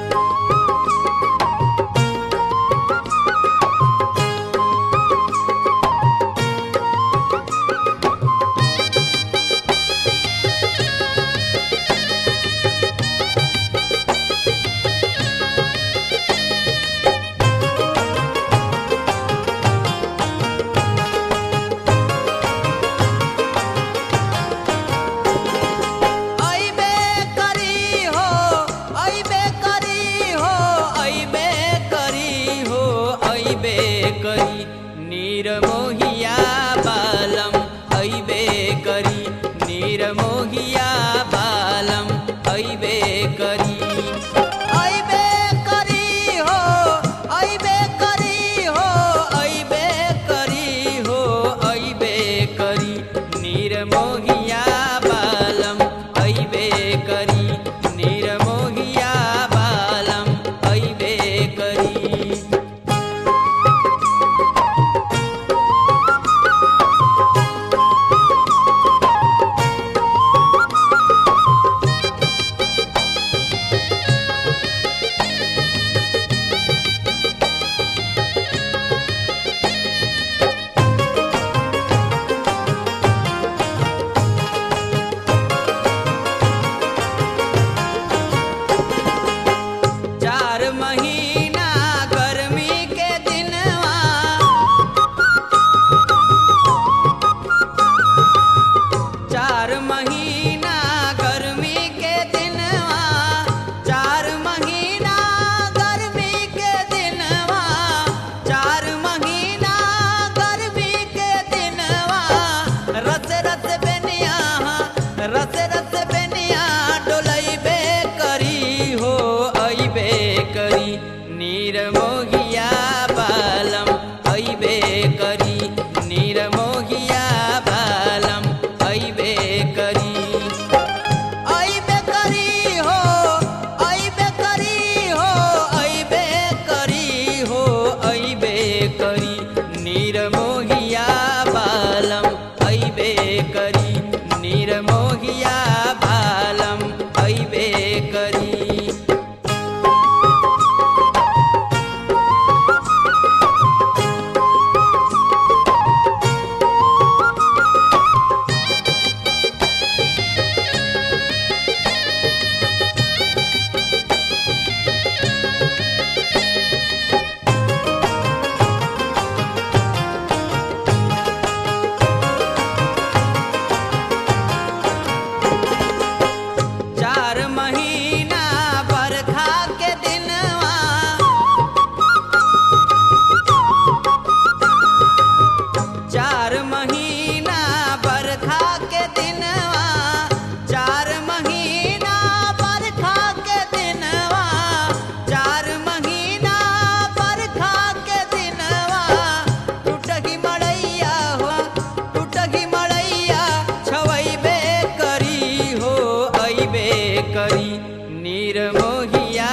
नीरमोहिया बालम अइबे करी, नीरमोहिया बालम अइबे करी, अइबे करी हो, अइबे करी हो, अइबे करी हो, अइबे करी, नीरमोहिया बालम अइबे करी, नीरमोहिया बालम अइबे करी। रस रस बेनिया डोलैबे करी हो, अइबे करी, नीरमोहिया बालम अइबे करी, नीरमोहिया बालम अइबे करी, अइबे करी हो, अइबे करी हो, अइबे करी हो, अइबे करी, नीरमोहिया बालम अइबे करी, नीरमोहिया बालम अइबे करी। करी, नीरमोहिया